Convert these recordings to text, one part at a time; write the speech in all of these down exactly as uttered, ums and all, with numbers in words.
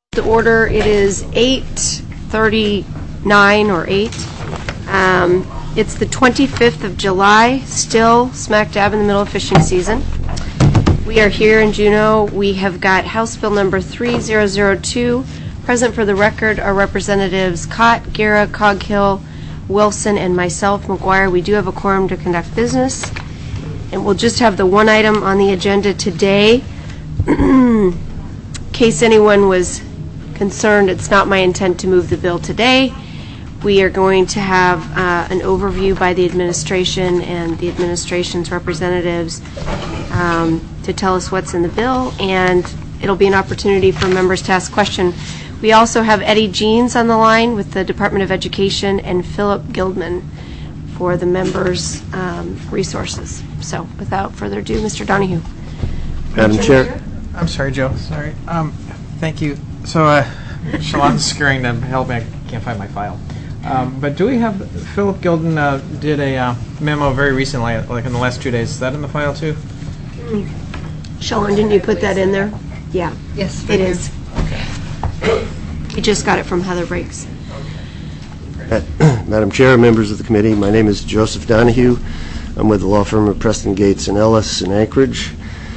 The order, it is eight thirty-nine or eight. Um, it's the twenty-fifth of July, still smack dab in the middle of fishing season. We are here in Juneau. We have got House Bill number three thousand two. Present for the record are Representatives Cott, Guerra, Coghill, Wilson, and myself, McGuire. We do have a quorum to conduct business. And we'll just have the one item on the agenda today. In case anyone was concerned, it's not my intent to move the bill today. We are going to have uh, an overview by the administration and the administration's representatives um, to tell us what's in the bill, and it'll be an opportunity for members to ask questions. We also have Eddie Jeans on the line with the Department of Education and Philip Gildman for the members' um, resources. So without further ado, Mister Donahue. Madam Chair. I'm sorry, Joe. Sorry. Um, thank you. So, uh, Shalon's scurrying to help me. I can't find my file. Um, but do we have, Philip Gilden uh, did a uh, memo very recently, like in the last two days. Is that in the file too? Mm. Shalon, didn't you put that in there? Yeah. Yes. It is. Okay. You just got it from Heather Briggs. Uh, Madam Chair, members of the committee, my name is Joseph Donahue. I'm with the law firm of Preston Gates and Ellis in Anchorage.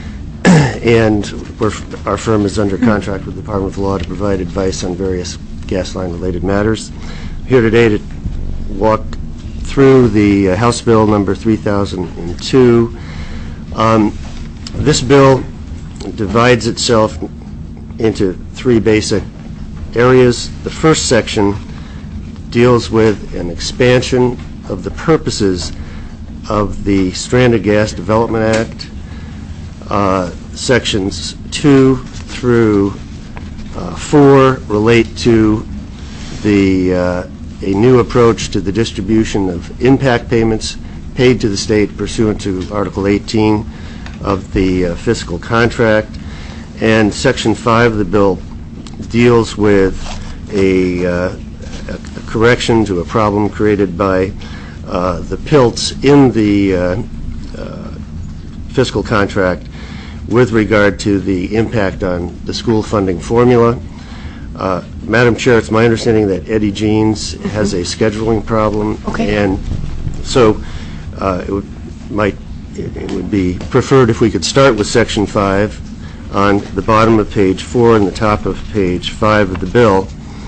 And we're, our firm is under contract with the Department of Law to provide advice on various gas line related matters. I'm here today to walk through the uh, House Bill number three thousand two. Um, this bill divides itself into three basic areas. The first section deals with an expansion of the purposes of the Stranded Gas Development Act. Uh, sections two through uh, four relate to the uh, a new approach to the distribution of impact payments paid to the state pursuant to Article eighteen of the uh, fiscal contract, and section five of the bill deals with a, uh, a, a correction to a problem created by uh, the P I L Ts in the uh, uh, fiscal contract with regard to the impact on the school funding formula. Uh, Madam Chair, it's my understanding that Eddie Jeans mm-hmm. has a scheduling problem, okay. and so uh, it would might it, it would be preferred if we could start with section five on the bottom of page four and the top of page five of the bill.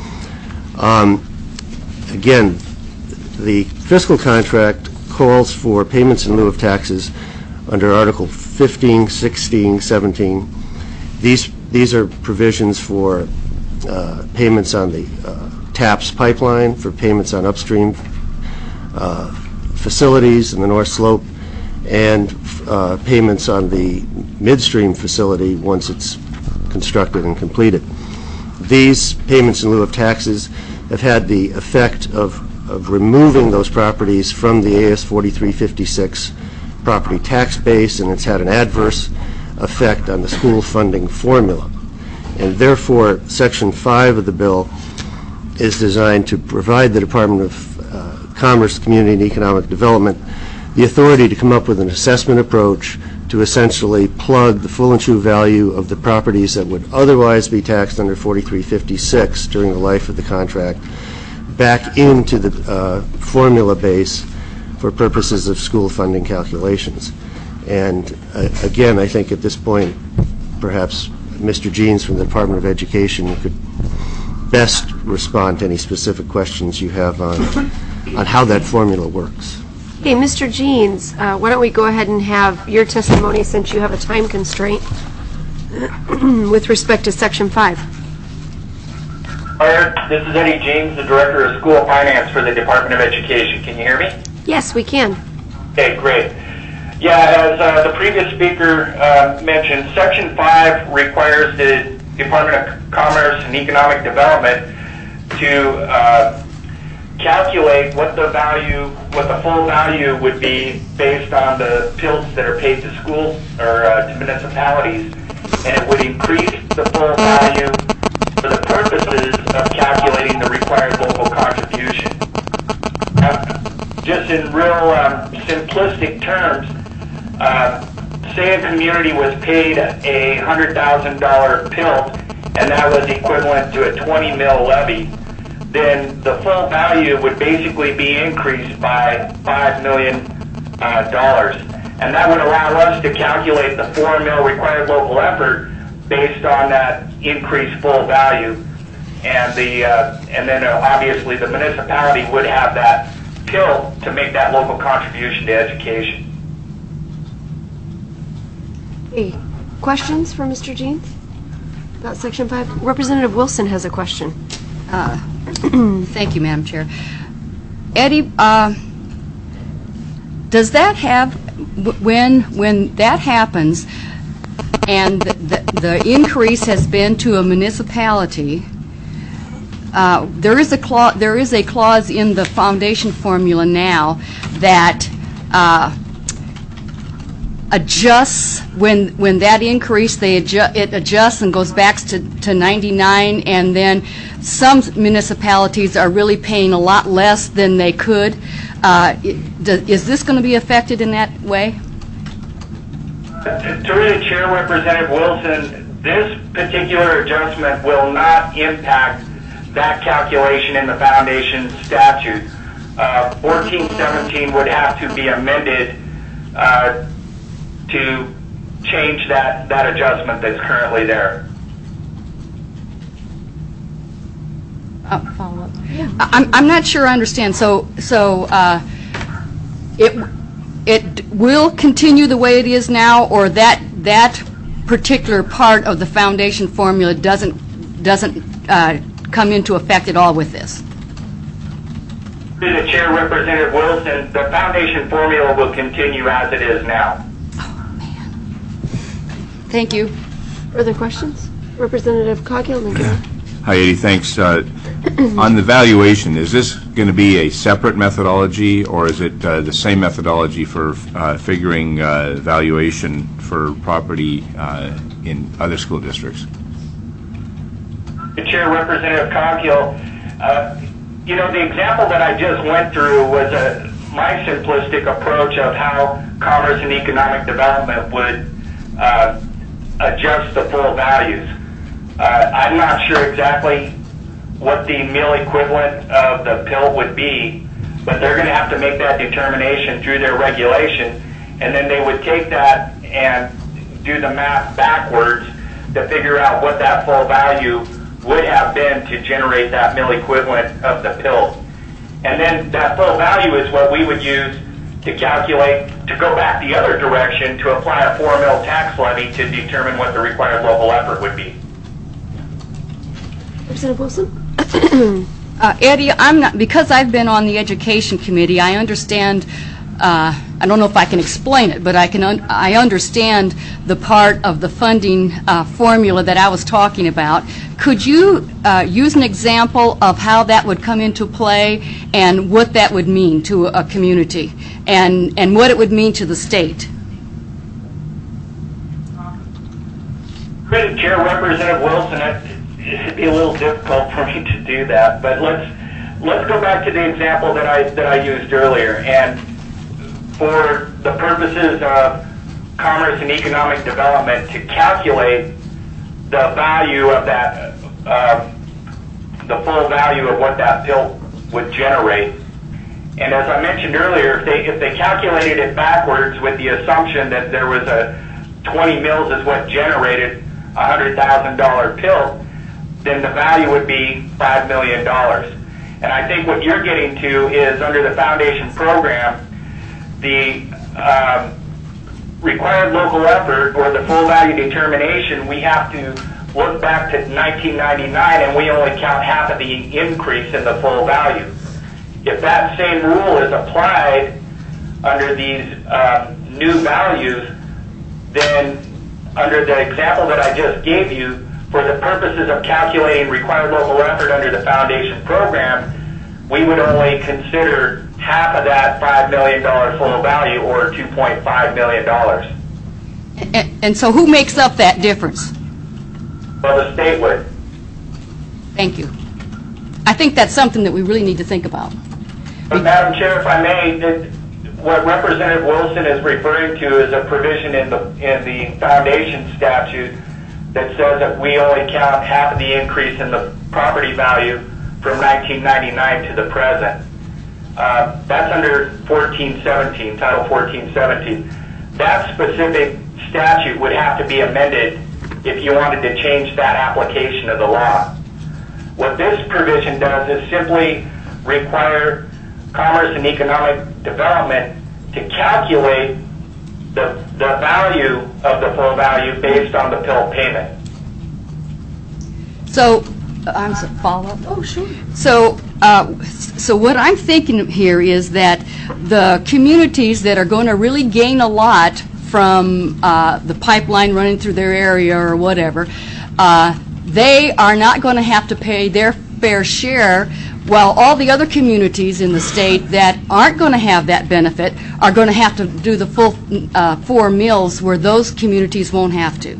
Um, again, the fiscal contract calls for payments in lieu of taxes under Article fifteen, sixteen, seventeen. These these are provisions for uh, payments on the uh, TAPS pipeline, for payments on upstream uh, facilities in the North Slope, and uh, payments on the midstream facility once it's constructed and completed. These payments in lieu of taxes have had the effect of, of removing those properties from the A S forty-three fifty-six property tax base, and it's had an adverse effect on the school funding formula. And therefore, section five of the bill is designed to provide the Department of uh, Commerce, Community and Economic Development the authority to come up with an assessment approach to essentially plug the full and true value of the properties that would otherwise be taxed under forty-three fifty-six during the life of the contract back into the uh, formula base for purposes of school funding calculations. And uh, again, I think at this point, perhaps Mister Jeans from the Department of Education could best respond to any specific questions you have on, on how that formula works. Hey, Mister Jeans, uh, why don't we go ahead and have your testimony, since you have a time constraint, with respect to section five. Hi, this is Eddie Jeans, the Director of School Finance for the Department of Education. Can you hear me? Yes, we can. Okay, great. Yeah, as uh, the previous speaker uh, mentioned, Section five requires the Department of Commerce and Economic Development to uh, calculate what the value, what the full value would be based on the P I L Ts that are paid to schools or uh, to municipalities, and it would increase the full value for the purposes of calculating the required local contribution. Now, just in real um, simplistic terms, uh, say a community was paid a one hundred thousand dollar P I L T and that was equivalent to a twenty mil levy, then the full value would basically be increased by five million dollars. And that would allow us to calculate the four mil required local effort based on that increased full value. And the uh, and then uh, obviously the municipality would have that pill to make that local contribution to education. Hey, questions for Mister Jeans about Section five? Representative Wilson has a question. Uh, Thank you, Madam Chair. Eddie, uh, does that have, w- when when that happens and the, the, the increase has been to a municipality, uh, there is a clause there is a clause in the foundation formula now that uh, adjusts when when that increase they adju- it adjusts and goes back to, to ninety-nine, and then some municipalities are really paying a lot less than they could. Uh, it, do, is this going to be affected in that way? Uh, Through the Chair, Representative Wilson, this particular adjustment will not impact that calculation in the foundation statute. Uh, fourteen seventeen would have to be amended uh, to change that, that adjustment that's currently there. Uh, follow up. I'm I'm not sure I understand. So so uh, it it will continue the way it is now, or that that particular part of the foundation formula doesn't doesn't uh, come into effect at all with this? Through the Chair, Representative Wilson, the foundation formula will continue as it is now. Thank you. Further questions? Representative Coghill and Gary. Hi, Eddie. Thanks. Uh, on the valuation, is this going to be a separate methodology, or is it uh, the same methodology for uh, figuring uh, valuation for property uh, in other school districts? The Chair, Representative Coghill, uh, you know, the example that I just went through was a, my simplistic approach of how Commerce and Economic Development would uh, adjust the full values. Uh, I'm not sure exactly what the meal equivalent of the pill would be, but they're going to have to make that determination through their regulation, and then they would take that and do the math backwards to figure out what that full value would have been to generate that meal equivalent of the pill. And then that full value is what we would use to calculate, to go back the other direction, to apply a four mil tax levy to determine what the required local effort would be. Representative Wilson? Uh, Eddie, I'm not, because I've been on the Education Committee, I understand, uh, I don't know if I can explain it, but I can un- I understand the part of the funding uh, formula that I was talking about. Could you uh, use an example of how that would come into play and what that would mean to a community and, and what it would mean to the state? Good, Chair, Representative Wilson, it, it'd be a little difficult for me to do that, but let's let's go back to the example that I that I used earlier. And for the purposes of Commerce and Economic Development, to calculate the value of that, uh, the full value of what that pill would generate. And as I mentioned earlier, if they if they calculated it backwards with the assumption that there was a twenty mils is what generated a one hundred thousand dollar pill, then the value would be five million dollars. And I think what you're getting to is, under the foundation program, the um, required local effort, or the full value determination, we have to look back to nineteen ninety-nine, and we only count half of the increase in the full value. If that same rule is applied under these um, new values, then under the example that I just gave you, for the purposes of calculating required local effort under the foundation program, we would only consider half of that five million dollars full value, or two point five million dollars. And, and so who makes up that difference? Well, the state would. Thank you. I think that's something that we really need to think about. But Madam Chair, if I may, that what Representative Wilson is referring to is a provision in the in the foundation statute that says that we only count half of the increase in the property value from nineteen ninety-nine to the present. Uh, that's under fourteen seventeen, Title fourteen seventeen. That specific statute would have to be amended if you wanted to change that application of the law. What this provision does is simply require Commerce and Economic Development to calculate the, the value of the full value based on the P I L payment. So, uh, I'm sorry, follow up? Oh, sure. So, uh, so what I'm thinking here is that the communities that are going to really gain a lot from uh, the pipeline running through their area or whatever, uh, they are not going to have to pay their fair share, while all the other communities in the state that aren't going to have that benefit are going to have to do the full uh, four mills, where those communities won't have to.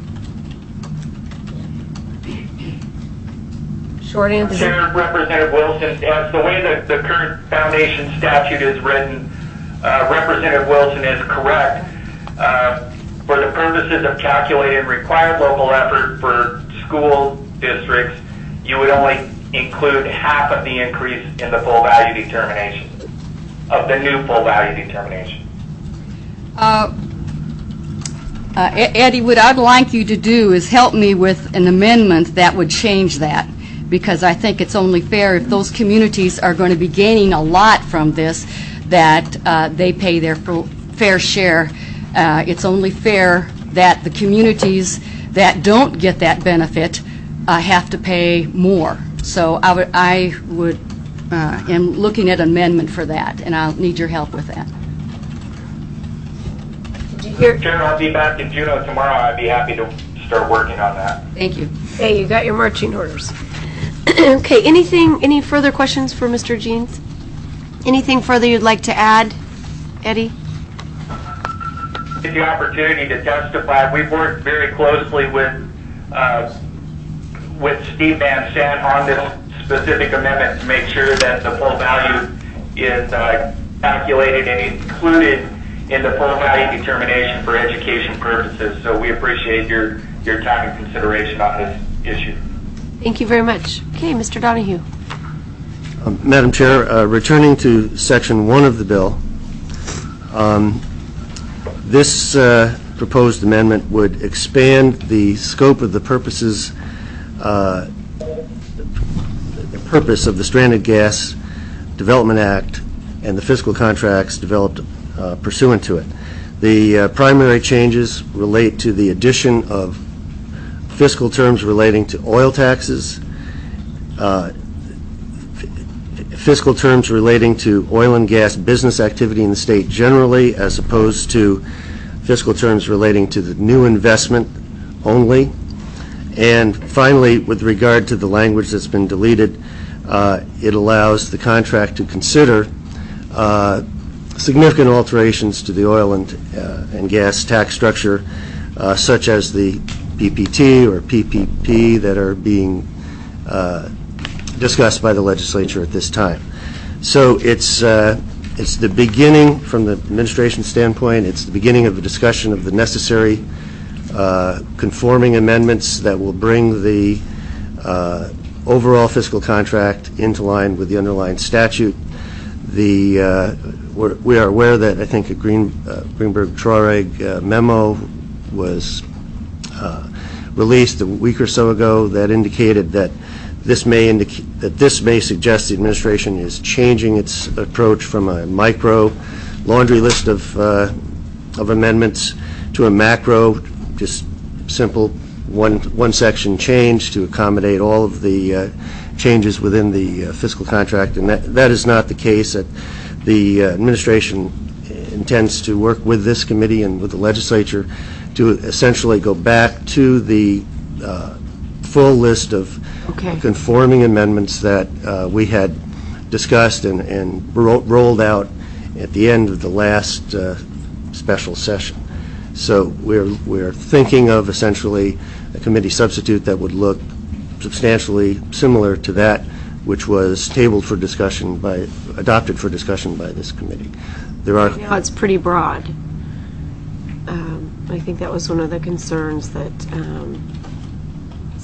Short answer. Chair, Representative Wilson, as the way that the current foundation statute is written, uh, Representative Wilson is correct. Uh, for the purposes of calculating required local effort for school districts, you would only include half of the increase in the full value determination, of the new full value determination. Uh, uh, Eddie, what I'd like you to do is help me with an amendment that would change that, because I think it's only fair if those communities are going to be gaining a lot from this, that uh, they pay their full, fair share. Uh, it's only fair that the communities that don't get that benefit uh, have to pay more. So I would, I would uh, am looking at amendment for that, and I'll need your help with that. Did you hear? Chair, I'll be back in Juneau tomorrow. I'd be happy to start working on that. Thank you. Hey, you got your marching orders. Okay, anything, any further questions for Mister Jeans? Anything further you'd like to add, Eddie? Get the opportunity to testify. We've worked very closely with uh, with Steve Van Sant on this specific amendment to make sure that the full value is uh, calculated and included in the full value determination for education purposes. So we appreciate your, your time and consideration on this issue. Thank you very much. Okay, Mister Donahue. Um, Madam Chair, uh, returning to Section one of the bill, um, this uh, proposed amendment would expand the scope of the purposes, uh, the purpose of the Stranded Gas Development Act and the fiscal contracts developed uh, pursuant to it. The uh, primary changes relate to the addition of fiscal terms relating to oil taxes, uh, fiscal terms relating to oil and gas business activity in the state generally, as opposed to fiscal terms relating to the new investment only. And finally, with regard to the language that's been deleted, uh, it allows the contract to consider uh, significant alterations to the oil and, uh, and gas tax structure, uh, such as the P P T or P P P that are being uh, discussed by the legislature at this time. So it's uh, it's the beginning, from the administration standpoint, it's the beginning of a discussion of the necessary uh, conforming amendments that will bring the uh, overall fiscal contract into line with the underlying statute. The uh, we're, we are aware that I think a Green, uh, Greenberg-Traurig uh, memo was uh, released a week or so ago that indicated that this may indicate that this may suggest the administration is changing its approach from a micro laundry list of uh, of amendments to a macro, just simple one one section change to accommodate all of the uh, changes within the uh, fiscal contract, and that that is not the case. That the uh, administration intends to work with this committee and with the legislature to essentially go back to the uh, full list of Okay. conforming amendments that uh, we had discussed and, and ro rolled out at the end of the last uh, special session. So we're, we're thinking of essentially a committee substitute that would look substantially similar to that which was tabled for discussion by, adopted for discussion by this committee. There are Now it's pretty broad. Um, I think that was one of the concerns that um,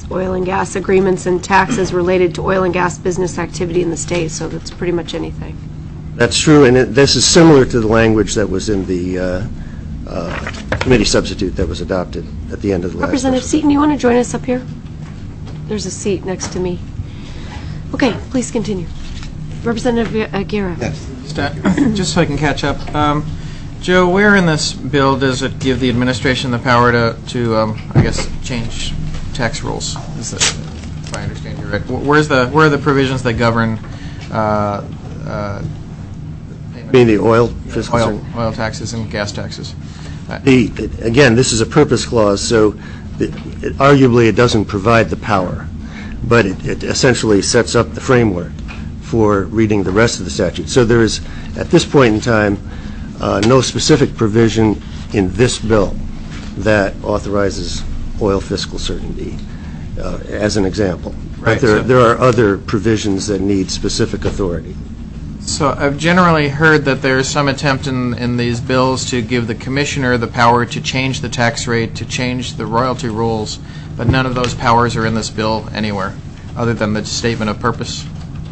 oil and gas agreements and taxes related to oil and gas business activity in the state, so that's pretty much anything. That's true, and it, this is similar to the language that was in the uh, uh, committee substitute that was adopted at the end of the last Representative session. Seaton, you want to join us up here? There's a seat next to me. Okay, please continue. Representative Aguirre. Yes. Just, uh, just so I can catch up, um, Joe, where in this bill does it give the administration the power to, to um, I guess, change tax rules? Is that, if I understand you right, Wh- where's the where are the provisions that govern uh, uh, Being the oil fiscal oil, certain- oil taxes and gas taxes? Uh, The, it- again, this is a purpose clause, so the- it- arguably it doesn't provide the power, but it it essentially sets up the framework for reading the rest of the statute. So there is, at this point in time, uh, no specific provision in this bill that authorizes oil fiscal certainty, uh, as an example. Right, But there so- there are other provisions that need specific authority. So I've generally heard that there's some attempt in, in these bills to give the commissioner the power to change the tax rate, to change the royalty rules, but none of those powers are in this bill anywhere, other than the statement of purpose.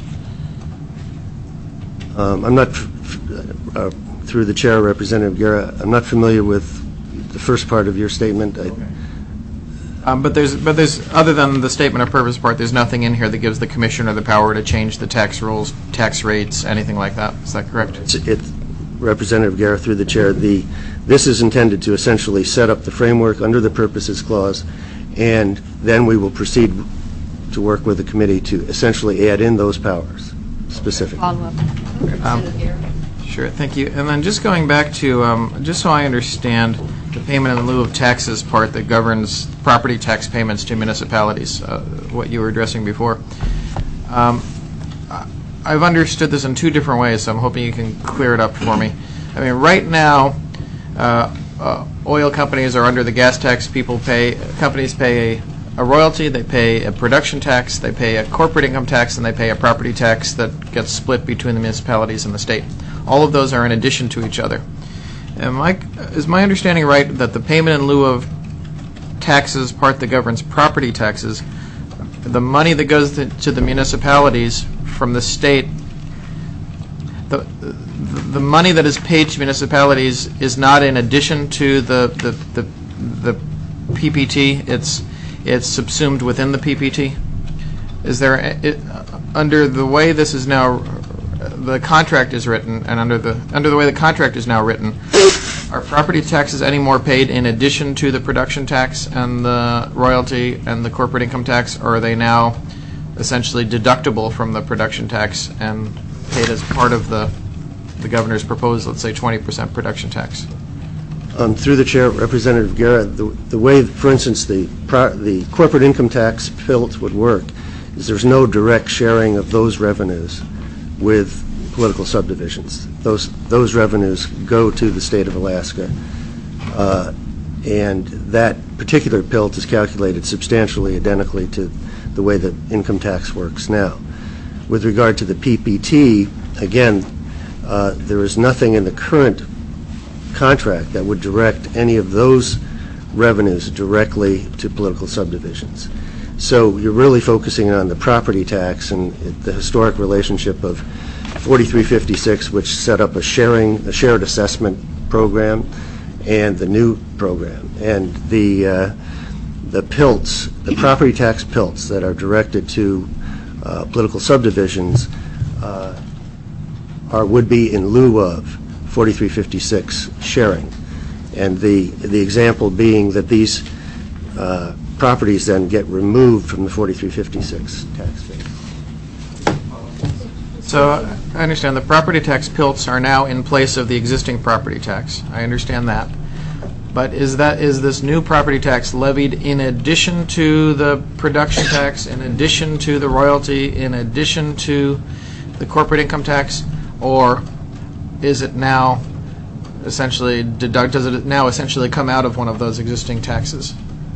Um, I'm not, f- f- uh, through the chair, Representative Guerra, I'm not familiar with the first part of your statement. I- Um, but there's, but there's, other than the statement of purpose part, there's nothing in here that gives the commissioner the power to change the tax rules, tax rates, anything like that. Is that correct? It's, it, Representative Guerra, through the chair, the, this is intended to essentially set up the framework under the purposes clause, and then we will proceed to work with the committee to essentially add in those powers specifically. Follow up. Representative Guerra. Sure, thank you. And then just going back to, um, just so I understand, the payment in lieu of taxes part that governs property tax payments to municipalities, uh, what you were addressing before. Um, I- I've understood this in two different ways, so I'm hoping you can clear it up for me. I mean, right now, uh, uh, oil companies are under the gas tax. People pay, companies pay a, a royalty, they pay a production tax, they pay a corporate income tax, and they pay a property tax that gets split between the municipalities and the state. All of those are in addition to each other. Am I, is my understanding right that the payment in lieu of taxes part that governs property taxes, the money that goes to, to the municipalities from the state, the, the the money that is paid to municipalities is not in addition to the the, the, the P P T, it's it's subsumed within the P P T? Is there, it, under the way this is now, the contract is written, and under the under the way the contract is now written, are property taxes any more paid in addition to the production tax and the royalty and the corporate income tax, or are they now essentially deductible from the production tax and paid as part of the the governor's proposed, let's say, twenty percent production tax? Um, through the chair, Representative Guerra, the, the way, for instance, the pro, the corporate income tax P I L T would work is there's no direct sharing of those revenues with political subdivisions. Those those revenues go to the state of Alaska, uh, and that particular P I L T is calculated substantially identically to the way that income tax works now. With regard to the P P T, again, uh, there is nothing in the current contract that would direct any of those revenues directly to political subdivisions. So you're really focusing on the property tax and the historic relationship of forty-three fifty-six, which set up a sharing, a shared assessment program, and the new program. And the uh, the P I L Ts, the property tax P I L Ts that are directed to uh, political subdivisions uh, are would be in lieu of forty-three fifty-six sharing. And the the example being that these uh, properties then get removed from the forty-three fifty-six tax base. So I understand the property tax P I L Ts are now in place of the existing property tax. I understand that. But is that is this new property tax levied in addition to the production tax, in addition to the royalty, in addition to the corporate income tax, or is it now essentially deduct? Does it now essentially come out of one of those existing taxes?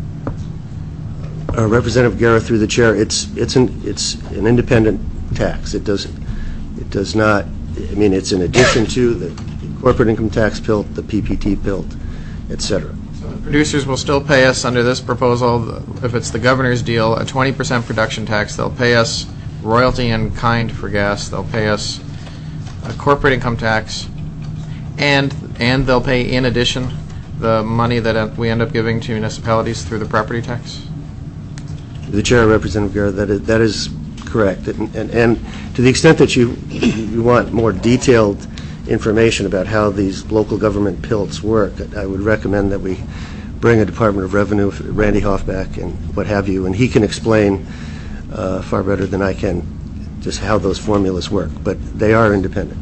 Uh, Representative Guerra, through the chair, it's it's an it's an independent tax. It doesn't it does not. I mean, it's in addition to the corporate income tax P I L T, the P P T P I L T, et cetera. So the producers will still pay us under this proposal, if it's the governor's deal, a twenty percent production tax. They'll pay us royalty in kind for gas. They'll pay us a corporate income tax, and and they'll pay in addition the money that we end up giving to municipalities through the property tax. The Chair, Representative Guerra, that is, that is correct. And, and, and to the extent that you, you want more detailed information about how these local government P I L Ts work, I would recommend that we bring a Department of Revenue, Randy Hoffback and what have you, and he can explain uh, far better than I can just how those formulas work. But they are independent.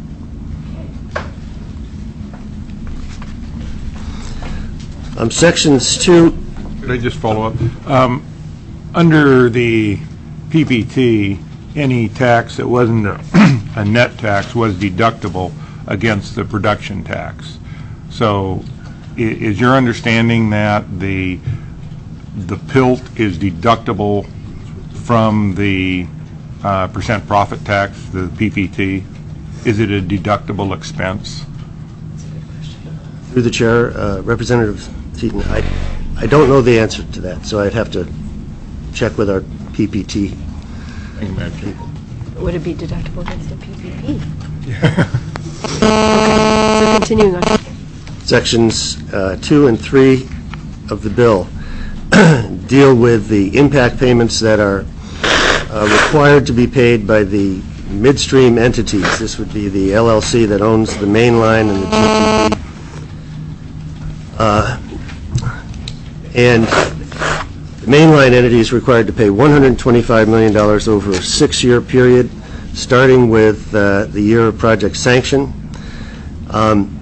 Um, sections two. Could I just follow up? Um, under the P P T, any tax that wasn't a, a net tax was deductible against the production tax. So i- is your understanding that the the P I L T is deductible from the uh, percent profit tax, the P P T? Is it a deductible expense? Through the Chair, uh, Representative Seaton, I, I don't know the answer to that, so I'd have to check with our P P T. Thank you, Madam Chair. Would it be deductible against the P P P? Okay, so continuing on. Sections uh, two and three of the bill deal with the impact payments that are uh, required to be paid by the midstream entities. This would be the L L C that owns the main line and the G T P. Uh, and the mainline entity is required to pay one hundred twenty-five million dollars over a six-year period, starting with uh, the year of project sanction. Um,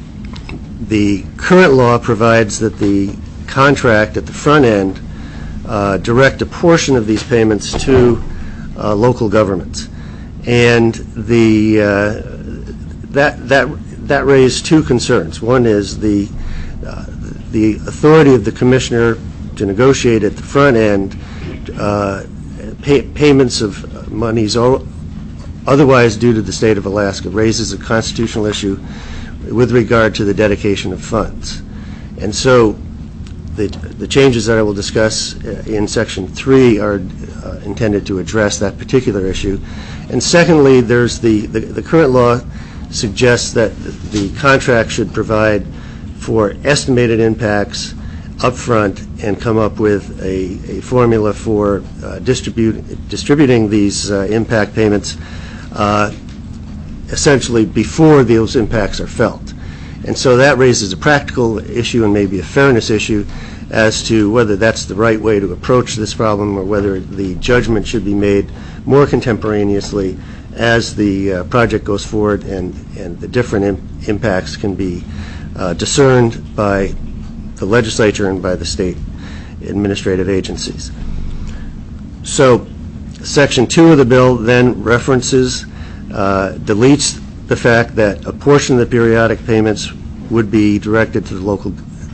the current law provides that the contract at the front end uh, direct a portion of these payments to uh, local governments, and the uh, that that that raised two concerns. One is the uh, the authority of the commissioner to negotiate at the front end uh, pay, payments of monies o- otherwise due to the state of Alaska raises a constitutional issue with regard to the dedication of funds. And so the, the changes that I will discuss in Section three are uh, intended to address that particular issue. And secondly, there's the, the, the current law suggests that the contract should provide for estimated impacts upfront and come up with a, a formula for uh, distribute, distributing these uh, impact payments uh, essentially before those impacts are felt. And so that raises a practical issue and maybe a fairness issue as to whether that's the right way to approach this problem or whether the judgment should be made more contemporaneously as the uh, project goes forward and, and the different im- impacts can be uh, discerned by the legislature and by the state administrative agencies. So Section two of the bill then references, uh, deletes the fact that a portion of the periodic payments would be directed to the local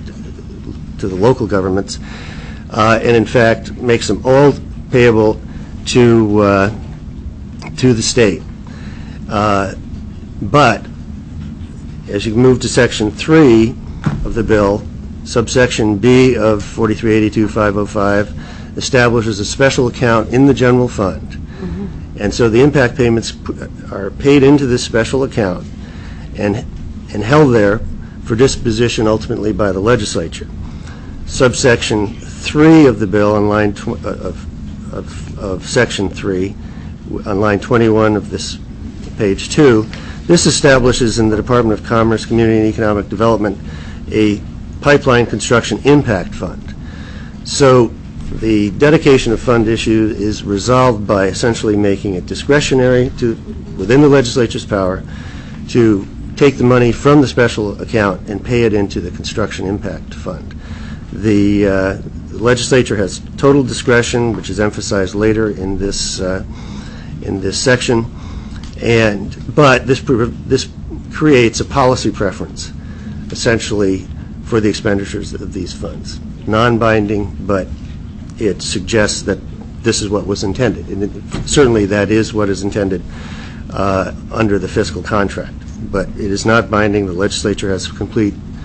to the local governments, uh, and in fact makes them all payable to uh, to the state. Uh, but as you move to Section three of the bill, subsection B of forty-three eighty-two dash five oh five establishes a special account in the general fund. Mm-hmm. And so the impact payments p- are paid into this special account and and held there for disposition ultimately by the legislature. Subsection three of the bill on line tw- of, of, of Section three, on line twenty-one of this page two, this establishes in the Department of Commerce, Community and Economic Development a pipeline construction impact fund. So the dedication of fund issue is resolved by essentially making it discretionary to, within the legislature's power, to take the money from the special account and pay it into the construction impact fund. The uh, legislature has total discretion, which is emphasized later in this uh, in this section, and but this this creates a policy preference, essentially, for the expenditures of these funds. Non-binding, but it suggests that this is what was intended. And it, certainly that is what is intended uh, under the fiscal contract. But it is not binding. The legislature has complete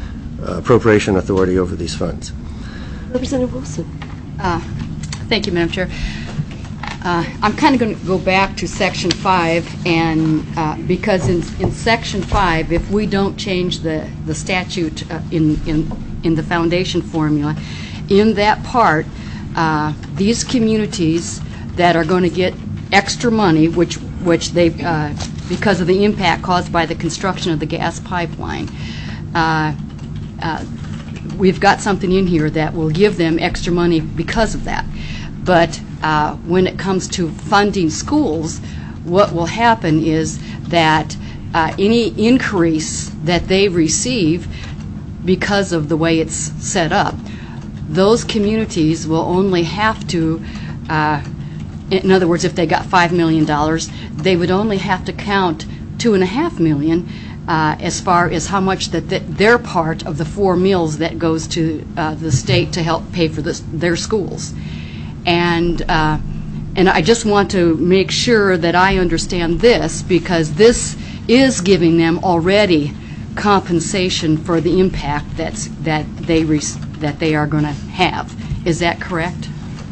appropriation authority over these funds. Representative Wilson. Uh, Thank you, Madam Chair. Uh, I'm kind of going to go back to Section five, and uh, because in, in Section five, if we don't change the, the statute uh, in, in, in the foundation formula, in that part, uh, these communities that are going to get extra money, which, which they, uh, because of the impact caused by the construction of the gas pipeline, uh, uh, we've got something in here that will give them extra money because of that. But uh, when it comes to funding schools, what will happen is that uh, any increase that they receive because of the way it's set up, those communities will only have to, uh, in other words, if they got five million dollars, they would only have to count two and a half million uh, as far as how much that th their part of the four mills that goes to uh, the state to help pay for this, their schools. And uh, and I just want to make sure that I understand this, because this is giving them already compensation for the impact that's that they re that they are going to have. Is that correct?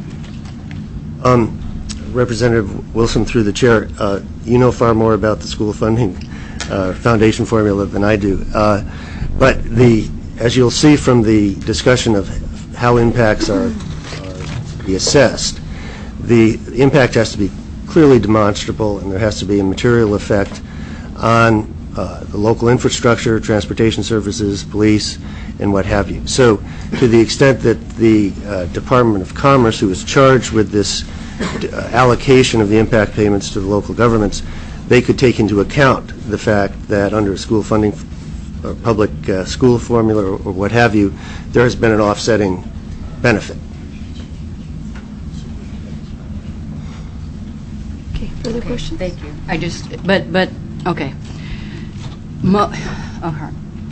Um, Representative Wilson, through the chair, uh, you know far more about the school funding uh, foundation formula than I do. Uh, but the, as you'll see from the discussion of how impacts are, are to be assessed, the impact has to be clearly demonstrable, and there has to be a material effect on uh, the local infrastructure, transportation services, police, and what have you. So to the extent that the uh, Department of Commerce, who is charged with this uh, allocation of the impact payments to the local governments, they could take into account the fact that under school funding or public uh, school formula or, or what have you, there has been an offsetting benefit. Okay, further Okay, questions? Thank you. I just, but, but, okay. Mo okay.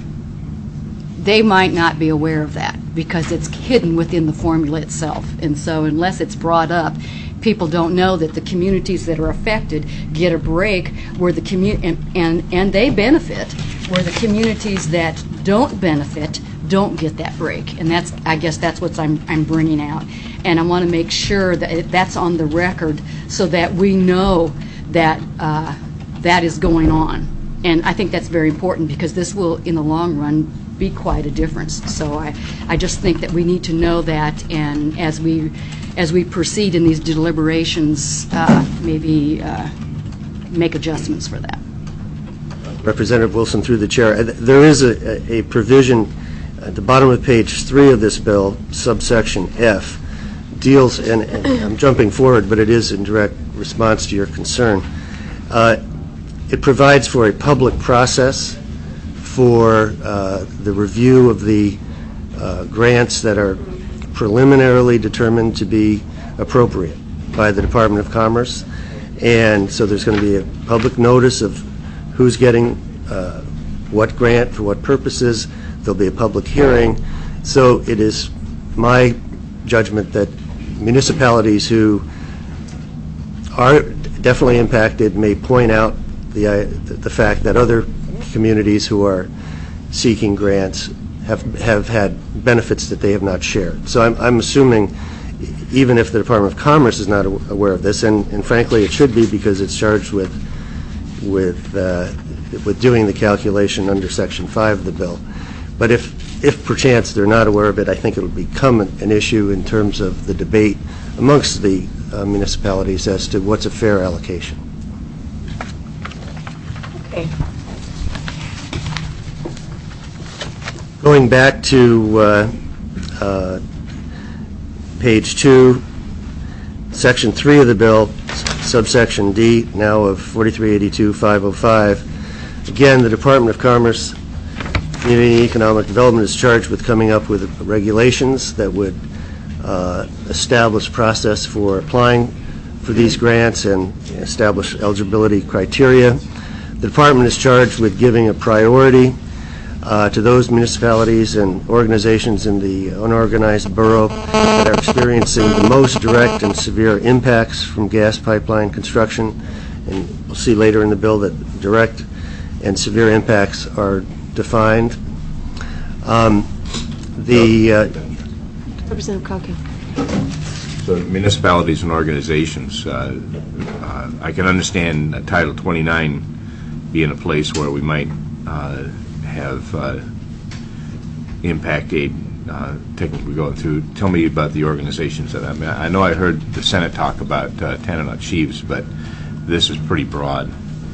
They might not be aware of that because it's hidden within the formula itself. And so unless it's brought up, people don't know that the communities that are affected get a break where the commu and, and, and they benefit, where the communities that don't benefit don't get that break. And that's, I guess that's what I'm, I'm bringing out. And I want to make sure that it, that's on the record so that we know that uh, that is going on. And I think that's very important because this will, in the long run, be quite a difference. So I, I just think that we need to know that, and as we, as we proceed in these deliberations, uh, maybe uh, make adjustments for that. Representative Wilson, through the chair, there is a, a provision at the bottom of page three of this bill, subsection F, deals, and, and I'm jumping forward, but it is in direct response to your concern. Uh, it provides for a public process for uh, the review of the uh, grants that are preliminarily determined to be appropriate by the Department of Commerce. And so there's going to be a public notice of who's getting uh, what grant for what purposes. There'll be a public hearing. So it is my judgment that municipalities who are definitely impacted may point out the, uh, the fact that other communities who are seeking grants have have had benefits that they have not shared. So I'm, I'm assuming, even if the Department of Commerce is not aware of this, and, and frankly it should be because it's charged with with uh, with doing the calculation under Section five of the bill. But if if perchance they're not aware of it, I think it will become an, an issue in terms of the debate amongst the uh, municipalities as to what's a fair allocation. Okay. Going back to uh, uh, page two, section three of the bill, subsection D, now of forty-three eighty-two dash five oh five, again, the Department of Commerce, Community and Economic Development is charged with coming up with regulations that would uh, establish a process for applying for these grants and establish eligibility criteria. The department is charged with giving a priority Uh, to those municipalities and organizations in the unorganized borough that are experiencing the most direct and severe impacts from gas pipeline construction. And we'll see later in the bill that direct and severe impacts are defined. Um, The, uh, Representative Coghill. So municipalities and organizations, uh, uh, I can understand uh, Title twenty-nine being a place where we might uh, have uh, impact aid uh, technically going through. Tell me about the organizations that I mean. I know I heard the Senate talk about uh, Tanana Chiefs, but this is pretty broad.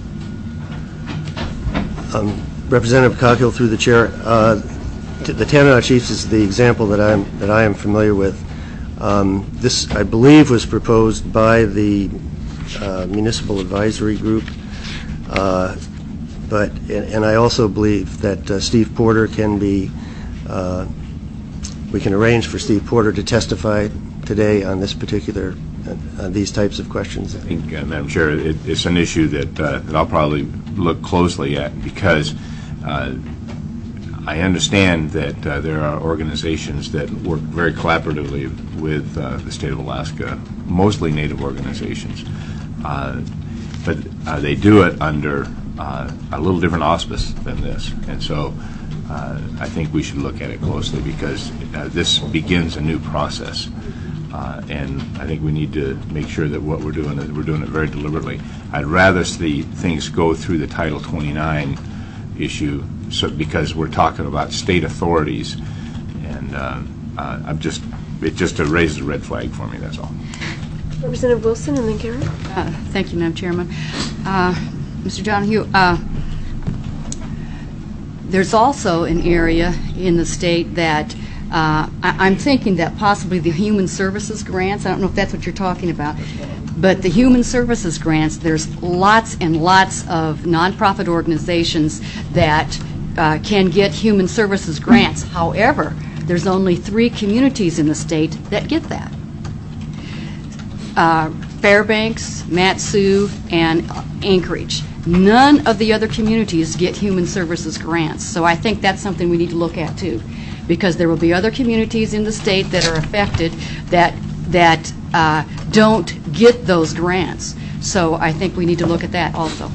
um, Representative Coghill, through the chair, uh, t- the Tanana Chiefs is the example that I'm that I am familiar with. Um, this, I believe, was proposed by the uh, Municipal Advisory Group, uh, but and, and I also believe that uh, Steve Porter can be. Uh, we can arrange for Steve Porter to testify today on this particular, uh, on these types of questions. I think, uh, Madam Chair, it, it's an issue that, uh, that I'll probably look closely at because uh, I understand that uh, there are organizations that work very collaboratively with uh, the state of Alaska, mostly Native organizations, uh, but uh, they do it under uh, a little different auspice than this, and so uh, I think we should look at it closely because uh, this begins a new process. Uh, and I think we need to make sure that what we're doing is we're doing it very deliberately. I'd rather see things go through the Title twenty-nine issue, so because we're talking about state authorities, and uh, uh, I'm just it just raises a red flag for me. That's all. Representative Wilson and then Karen. Uh, thank you, Madam Chairman. Uh, Mister Donahue, uh, there's also an area in the state that uh, I- I'm thinking that possibly the Human Services grants, I don't know if that's what you're talking about, but the Human Services grants, there's lots and lots of nonprofit organizations that uh, can get Human Services grants. However, there's only three communities in the state that get that. Uh, Fairbanks, Mat-Su, and Anchorage. None of the other communities get Human Services grants. So I think that's something we need to look at too, because there will be other communities in the state that are affected that that uh, don't get those grants. So I think we need to look at that also.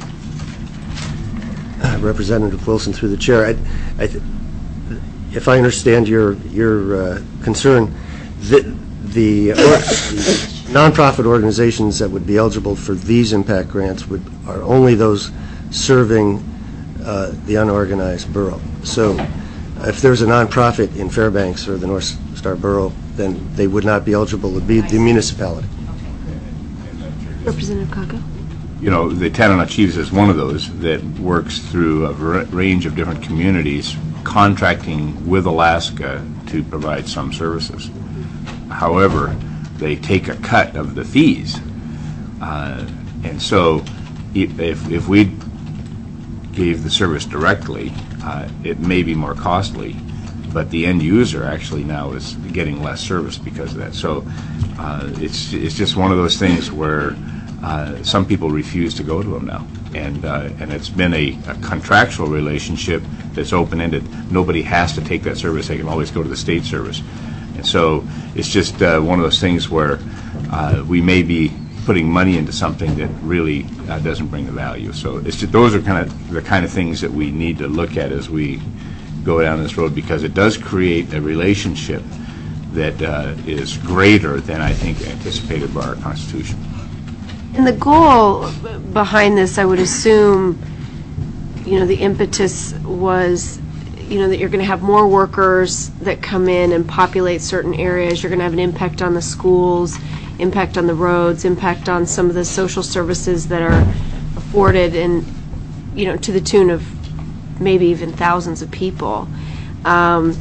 Uh, Representative Wilson, through the chair, I, I th- if I understand your your uh, concern, the the, or, the nonprofit organizations that would be eligible for these impact grants would are only those serving uh, the unorganized borough. So if there's a nonprofit in Fairbanks or the North Star Borough, then they would not be eligible. It would be the municipality. Representative Coghill. You know, the Tanana Chiefs is one of those that works through a r- range of different communities, contracting with Alaska to provide some services. However, they take a cut of the fees, uh, and so if if we gave the service directly, uh, it may be more costly, but the end user actually now is getting less service because of that. So uh, it's it's just one of those things where uh, some people refuse to go to them now, and uh, and it's been a, a contractual relationship that's open-ended. Nobody has to take that service; they can always go to the state service, and so it's just uh, one of those things where uh, we may be putting money into something that really uh, doesn't bring the value. So it's just, those are kind of the kind of things that we need to look at as we go down this road, because it does create a relationship that uh, is greater than I think anticipated by our Constitution. And the goal behind this, I would assume, you know, the impetus was, you know, that you're going to have more workers that come in and populate certain areas. You're going to have an impact on the schools, impact on the roads, impact on some of the social services that are afforded, and, you know, to the tune of maybe even thousands of people. Um,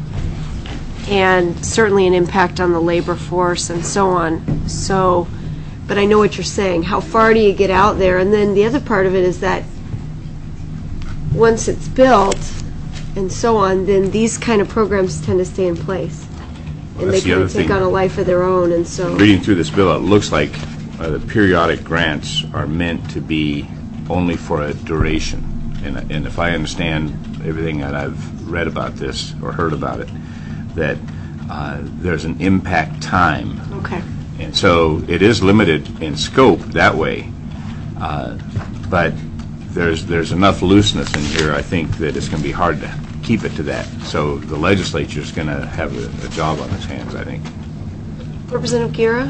and certainly an impact on the labor force and so on. So, but I know what you're saying. How far do you get out there? And then the other part of it is that once it's built and so on, then these kind of programs tend to stay in place. And That's they the kind other of take thing. on a life of their own, and so. Reading through this bill, it looks like uh, the periodic grants are meant to be only for a duration. And, and if I understand everything that I've read about this or heard about it, that uh, there's an impact time. Okay. And so it is limited in scope that way, uh, but there's there's enough looseness in here, I think, that it's going to be hard to keep it to that. So the legislature's going to have a, a job on its hands, I think. Representative Guerra?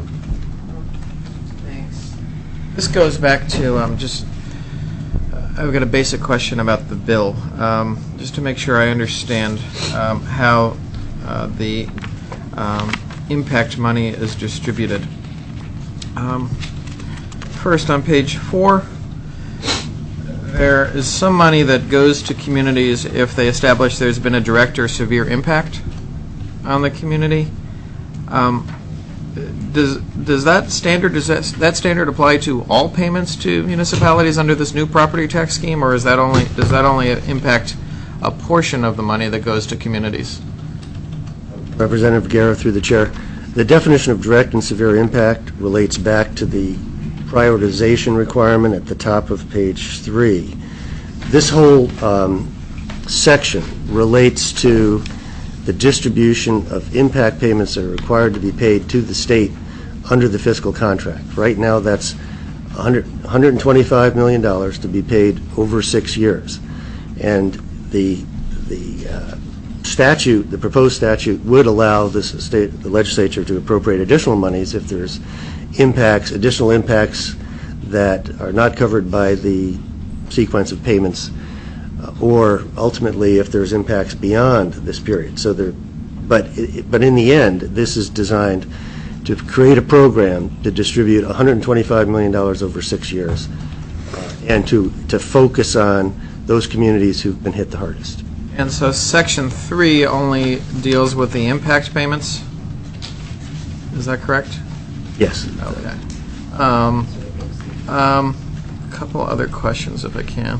Thanks. This goes back to um, just, uh, I've got a basic question about the bill, um, just to make sure I understand um, how uh, the um, impact money is distributed. Um, first, on page four, there is some money that goes to communities if they establish there's been a direct or severe impact on the community. Um, does does that standard does that that standard apply to all payments to municipalities under this new property tax scheme, or is that only does that only impact a portion of the money that goes to communities? Representative Guerra, through the chair, the definition of direct and severe impact relates back to the prioritization requirement at the top of page three. This whole um, section relates to the distribution of impact payments that are required to be paid to the state under the fiscal contract. Right now, that's one hundred twenty-five million dollars to be paid over six years. And the the uh, statute, the proposed statute, would allow this state, the legislature to appropriate additional monies if there's impacts, additional impacts that are not covered by the sequence of payments, uh, or ultimately if there's impacts beyond this period. So there, but it, but in the end, this is designed to create a program to distribute one hundred twenty-five million dollars over six years, uh, and to to focus on those communities who've been hit the hardest. And so section three only deals with the impact payments? Is that correct? Yes. Okay. Um, um, a couple other questions, if I can.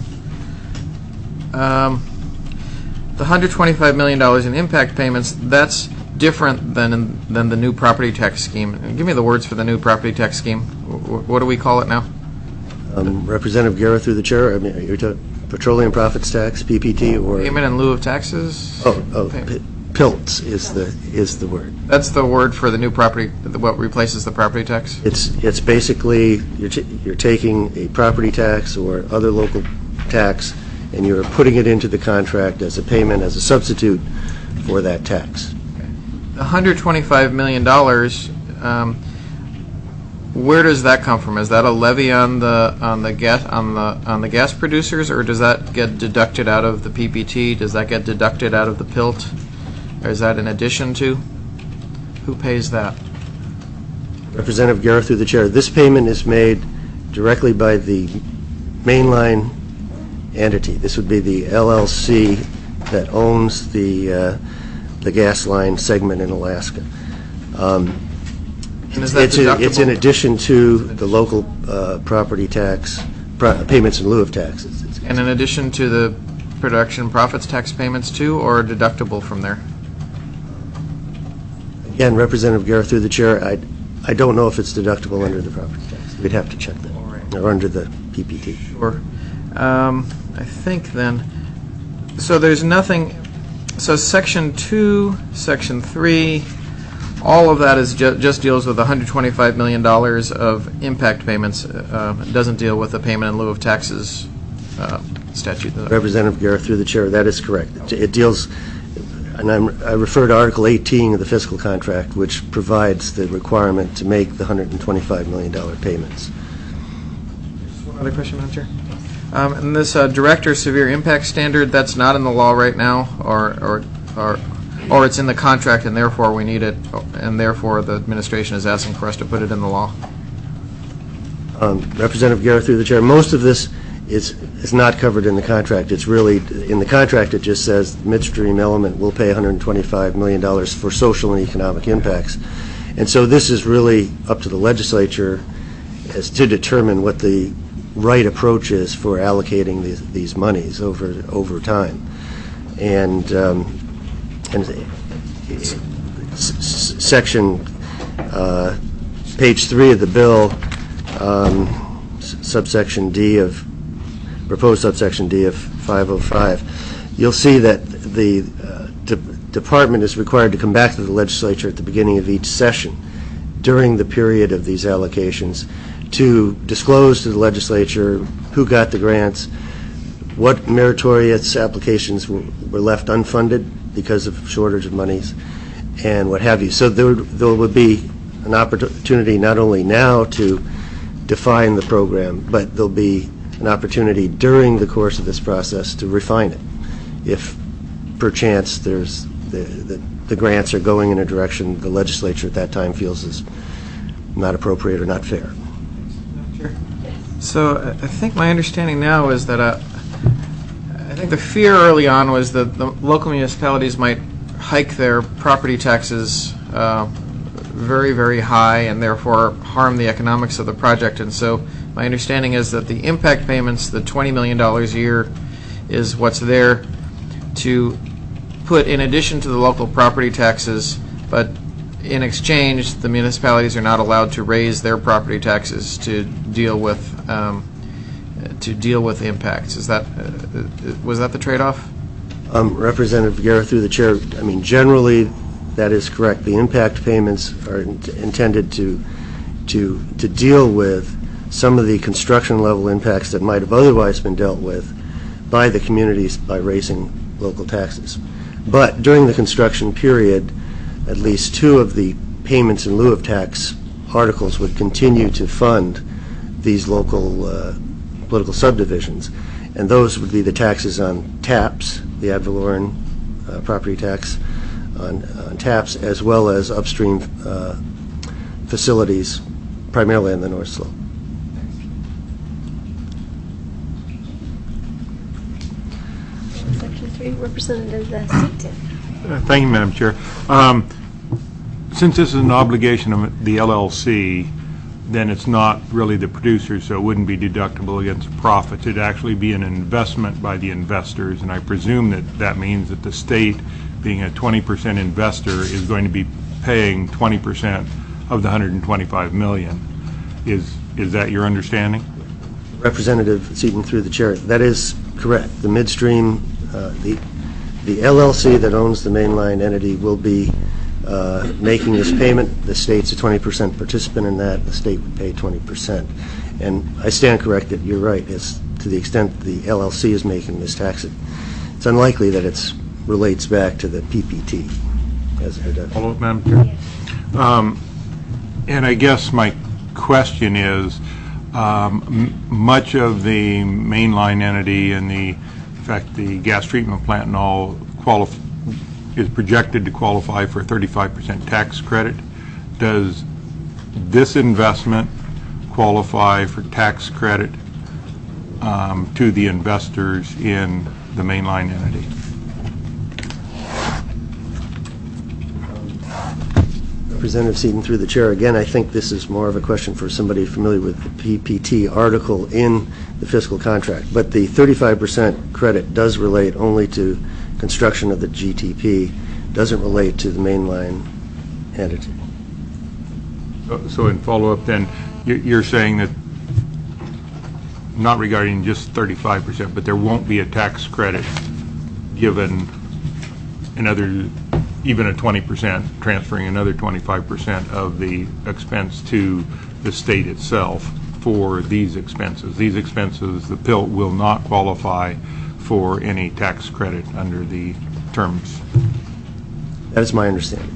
Um, the one hundred twenty-five million dollars in impact payments, that's different than in, than the new property tax scheme. And give me the words for the new property tax scheme. W- what do we call it now? Um, Representative Guerra, through the chair, I mean, are you talking petroleum profits tax, P P T, or Payment in lieu of taxes? oh, oh, Pay- P- P I L Ts is the is the word. That's the word for the new property, what replaces the property tax? It's it's basically you're t- you're taking a property tax or other local tax, and you're putting it into the contract as a payment, as a substitute for that tax. The one hundred twenty-five million dollars, um, where does that come from? Is that a levy on the on the gas on the on the gas producers, or does that get deducted out of the P P T? Does that get deducted out of the P I L T? Or is that in addition to? Who pays that? Representative Guerra, through the chair, this payment is made directly by the mainline entity. This would be the L L C that owns the uh, the gas line segment in Alaska. Um, And is that it's, a, it's in deductible? addition to the local uh, property tax pro- payments in lieu of taxes. It's- And in addition to the production profits tax payments too, or deductible from there? Again, Representative Guerra, through the chair, I I don't know if it's deductible under the property tax. We'd have to check that, All right. or under the P P T. Sure. Um, I think then, so there's nothing, so section two, section three, all of that is ju- just deals with one hundred twenty-five million dollars of impact payments. Uh, it doesn't deal with the payment in lieu of taxes uh, statute. Representative Guerra, through the chair, that is correct. It- It deals, and I'm, I refer to Article eighteen of the fiscal contract, which provides the requirement to make the one hundred twenty-five million dollars payments. One other question, Madam Chair. Um, and this uh, direct or severe impact standard, that's not in the law right now, or or or or it's in the contract, and therefore we need it, and therefore the administration is asking for us to put it in the law. Um, Representative Guerra, through the chair, most of this is is not covered in the contract. It's really, in the contract, it just says midstream element will pay one hundred twenty-five million dollars for social and economic impacts. And so this is really up to the legislature as to determine what the right approach is for allocating these, these monies over over time. And, um, and s- s- section, uh, page three of the bill, um, s- subsection D of, proposed subsection D of five oh five, you'll see that the uh, de- department is required to come back to the legislature at the beginning of each session during the period of these allocations to disclose to the legislature who got the grants, what meritorious applications were, were left unfunded because of shortage of monies, and what have you. So there, there would be an opportunity not only now to define the program, but there'll be an opportunity during the course of this process to refine it. If perchance there's the, the, the grants are going in a direction the legislature at that time feels is not appropriate or not fair. So uh, I think my understanding now is that uh, I think the fear early on was that the local municipalities might hike their property taxes uh, very, very high and therefore harm the economics of the project. And so my understanding is that the impact payments, the twenty million dollars a year, is what's there to put in addition to the local property taxes, but in exchange, the municipalities are not allowed to raise their property taxes to deal with um, to deal with impacts. Is that uh, was that the trade-off? Um, Representative Guerra, through the chair, I mean, generally, that is correct. The impact payments are in- intended to to to deal with some of the construction level impacts that might have otherwise been dealt with by the communities by raising local taxes. But during the construction period, at least two of the payments in lieu of tax articles would continue to fund these local uh, political subdivisions, and those would be the taxes on taps, the ad valorem uh, property tax on, on taps, as well as upstream uh, facilities, primarily on the North Slope. Section three, Representative uh, Seaton. Uh, Thank you, Madam Chair. Um, Since this is an obligation of the L L C, then it's not really the producer, so it wouldn't be deductible against profits. It'd actually be an investment by the investors, and I presume that that means that the state, being a twenty percent investor, is going to be paying twenty percent of the one hundred twenty-five million dollars. Is is that your understanding? Representative Seaton, through the chair, that is correct. The midstream, uh, the the L L C that owns the mainline entity will be uh, making this payment. The state's a twenty percent participant in that. The state would pay twenty percent. And I stand corrected. You're right. As to the extent the L L C is making this tax, it, it's unlikely that it relates back to the P P T. As a deduction. Follow up, Madam Chair. Um, and I guess my question is, um, m- much of the mainline entity and the, in fact, the gas treatment plant and all qualif- is projected to qualify for a thirty-five percent tax credit. Does this investment qualify for tax credit um, to the investors in the mainline entity? Representative Seaton, through the chair, again, I think this is more of a question for somebody familiar with the P P T article in the fiscal contract. But the thirty-five percent credit does relate only to construction of the G T P, doesn't relate to the mainline entity. So- So in follow-up then, you- you're saying that, not regarding just thirty-five percent, but there won't be a tax credit given another, even a twenty percent, transferring another twenty-five percent of the expense to the state itself for these expenses. These expenses, the P I L T will not qualify for any tax credit under the terms. That is my understanding.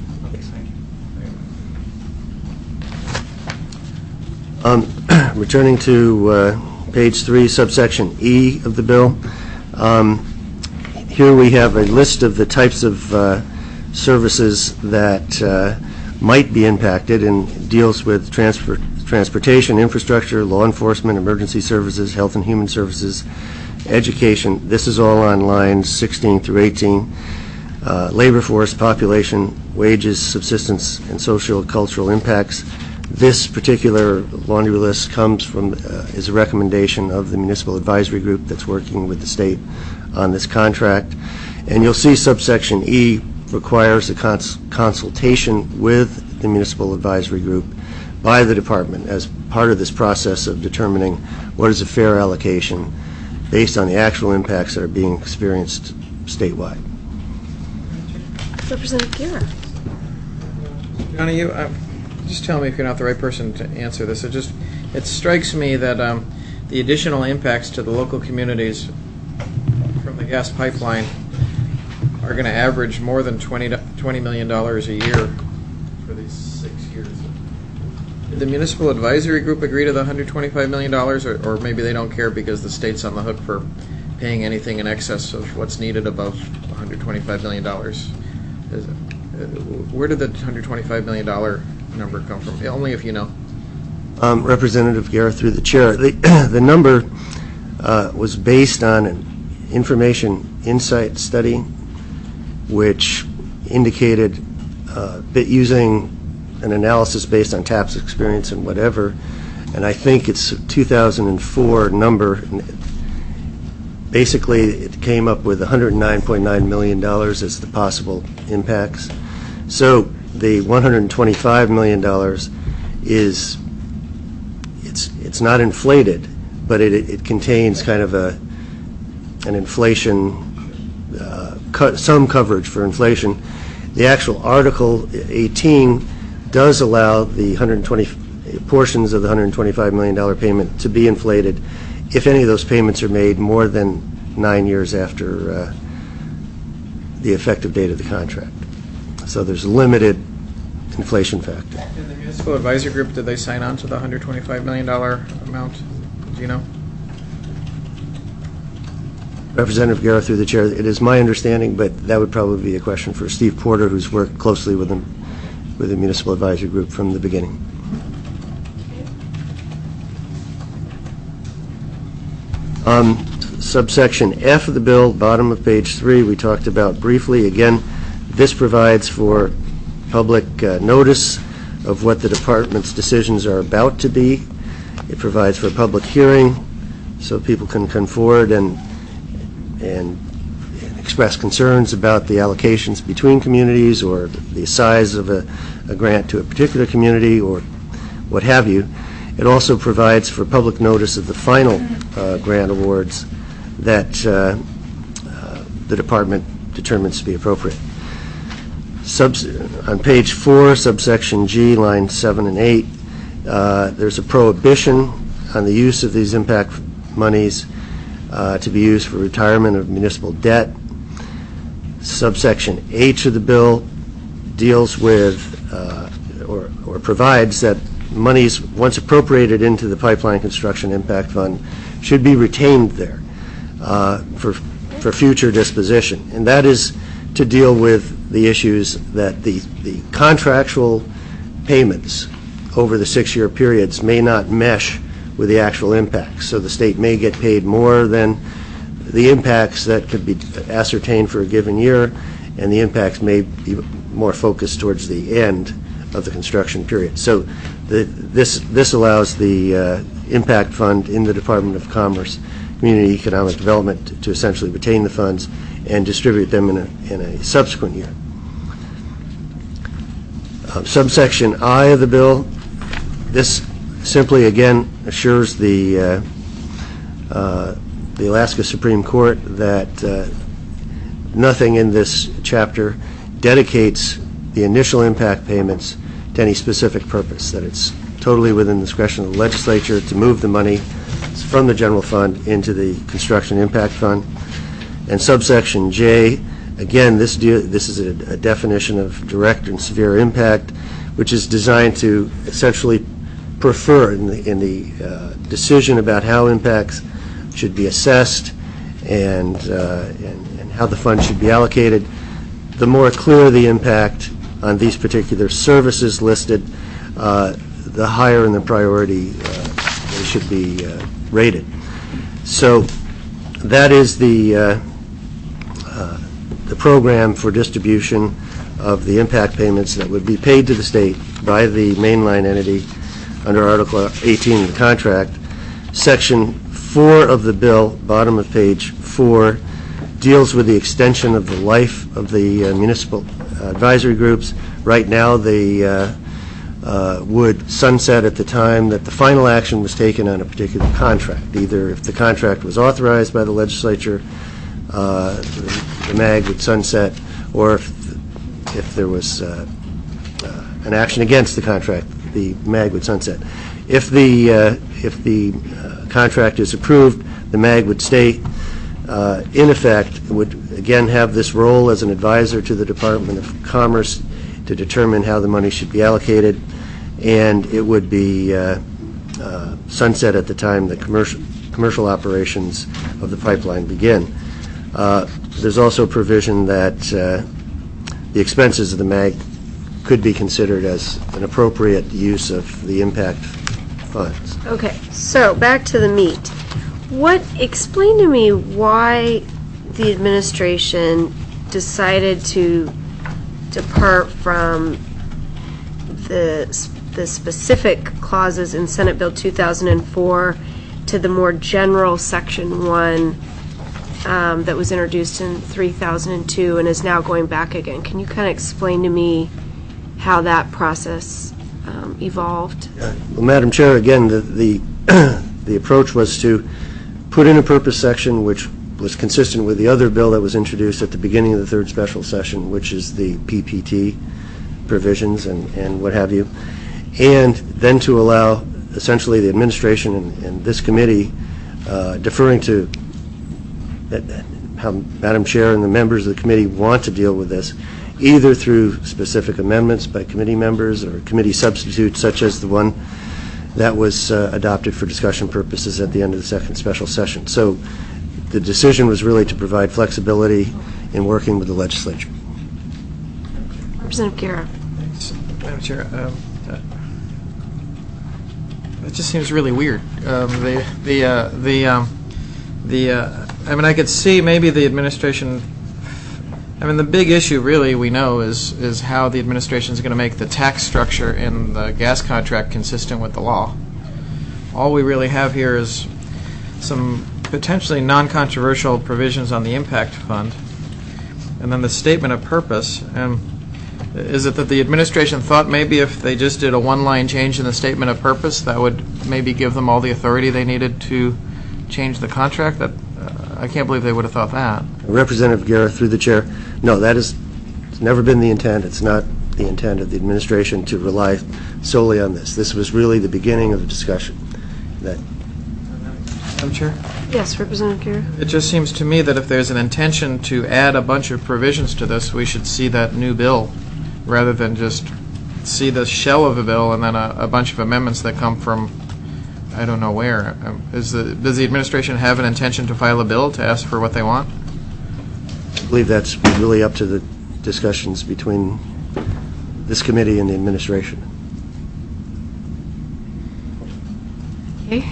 Um, returning to uh, page three, subsection E of the bill, um, here we have a list of the types of uh, services that uh, might be impacted and deals with transfer, transportation, infrastructure, law enforcement, emergency services, health and human services, education. This is all on lines sixteen through eighteen. Uh, labor force, population, wages, subsistence, and social cultural impacts. This particular laundry list comes from, uh, is a recommendation of the Municipal Advisory Group that's working with the state on this contract. And you'll see subsection E requires a cons- consultation with the Municipal Advisory Group by the department as part of this process of determining what is a fair allocation based on the actual impacts that are being experienced statewide. Representative Guerra. Johnny, you uh, just tell me if you're not the right person to answer this. It just it strikes me that um, the additional impacts to the local communities the gas pipeline are going to average more than twenty million dollars a year for these six years. Did the Municipal Advisory Group agree to the one hundred twenty-five million dollars, or, or maybe they don't care because the state's on the hook for paying anything in excess of what's needed above one hundred twenty-five million dollars? Is it, uh, where did the one hundred twenty-five million dollars number come from? Only if you know. Um, Representative Garrett, through the chair, the, the number uh, was based on an information insight study, which indicated uh, that using an analysis based on TAP's experience and whatever, and I think it's a two thousand four number. Basically, it came up with one hundred nine point nine million dollars as the possible impacts. So the one hundred twenty-five million dollars is, it's it's not inflated, but it, it contains kind of a an inflation, uh, co- some coverage for inflation. The actual Article eighteen does allow the one hundred twenty portions of the one hundred twenty-five million dollars payment to be inflated if any of those payments are made more than nine years after uh, the effective date of the contract. So there's a limited inflation factor. In the Municipal Advisory Group, did they sign on to the one hundred twenty-five million dollars amount? Do you know? Representative Guerra, through the chair, it is my understanding, but that would probably be a question for Steve Porter, who's worked closely with them, with the Municipal Advisory Group from the beginning. Um, subsection F of the bill, bottom of page three, we talked about briefly. Again, this provides for public uh, notice of what the department's decisions are about to be. It provides for a public hearing so people can come forward and and express concerns about the allocations between communities or the size of a, a grant to a particular community or what have you. It also provides for public notice of the final uh, grant awards that uh, uh, the department determines to be appropriate. Subs- on page four, subsection G, line seven and eight, uh, there's a prohibition on the use of these impact monies uh, to be used for retirement of municipal debt. Subsection H of the bill deals with uh, or, or provides that monies, once appropriated into the Pipeline Construction Impact Fund, should be retained there uh, for for future disposition. And that is to deal with the issues that the, the contractual payments over the six-year periods may not mesh with the actual impacts. So the state may get paid more than the impacts that could be ascertained for a given year, and the impacts may be more focused towards the end of the construction period. So the, this this allows the uh, impact fund in the Department of Commerce, Community Economic Development to, to essentially retain the funds and distribute them in a, in a subsequent year. Uh, subsection I of the bill, this simply again assures the uh, uh, the Alaska Supreme Court that uh, nothing in this chapter dedicates the initial impact payments to any specific purpose, that it's totally within the discretion of the legislature to move the money from the general fund into the construction impact fund. And subsection J, again, this de- this is a, a definition of direct and severe impact, which is designed to essentially prefer in the, in the uh, decision about how impacts should be assessed and, uh, and and how the fund should be allocated. The more clear the impact on these particular services listed, uh, the higher in the priority uh, they should be uh, rated. So that is the uh, uh, the program for distribution of the impact payments that would be paid to the state by the mainline entity under Article eighteen of the contract. Section four of the bill, bottom of page four, deals with the extension of the life of the uh, municipal advisory groups. Right now, they uh, uh, would sunset at the time that the final action was taken on a particular contract. Either if the contract was authorized by the legislature, uh, the, the M A G would sunset, or if, if there was uh, uh, an action against the contract, the M A G would sunset. If the uh, if the uh, contract is approved, the M A G would stay uh, in effect, would again have this role as an advisor to the Department of Commerce to determine how the money should be allocated, and it would be uh, uh, sunset at the time the commercial commercial operations of the pipeline begin. Uh, there's also provision that uh, the expenses of the M A G could be considered as an appropriate use of the impact funds. Okay, so back to the meat. What, explain to me why the administration decided to depart from the, the specific clauses in Senate Bill two thousand four to the more general Section one um, that was introduced in three thousand two and is now going back again. Can you kind of explain to me how that process um, evolved? Uh, well, Madam Chair, again, the, the, the approach was to put in a purpose section which was consistent with the other bill that was introduced at the beginning of the third special session, which is the P P T provisions and, and what have you, and then to allow essentially the administration and, and this committee uh, deferring to uh, how Madam Chair and the members of the committee want to deal with this, either through specific amendments by committee members or committee substitutes such as the one that was uh, adopted for discussion purposes at the end of the second special session. So the decision was really to provide flexibility in working with the legislature. Representative Guerra. Thanks, Madam Chair. Um, uh, It just seems really weird. Um, the the uh, the um, the uh, I mean, I could see maybe the administration. I mean, the big issue really we know is is how the administration is going to make the tax structure in the gas contract consistent with the law. All we really have here is some potentially non-controversial provisions on the impact fund, and then the statement of purpose. And is it that the administration thought maybe if they just did a one-line change in the statement of purpose, that would maybe give them all the authority they needed to change the contract? That uh, I can't believe they would have thought that. Representative Guerra, through the chair, no, that has never been the intent. It's not the intent of the administration to rely solely on this. This was really the beginning of the discussion. That Madam Chair? Yes, Representative Guerra. It just seems to me that if there's an intention to add a bunch of provisions to this, we should see that new bill rather than just see the shell of a bill and then a, a bunch of amendments that come from I don't know where. Um, is the, does the administration have an intention to file a bill to ask for what they want? I believe that's really up to the discussions between this committee and the administration. Okay.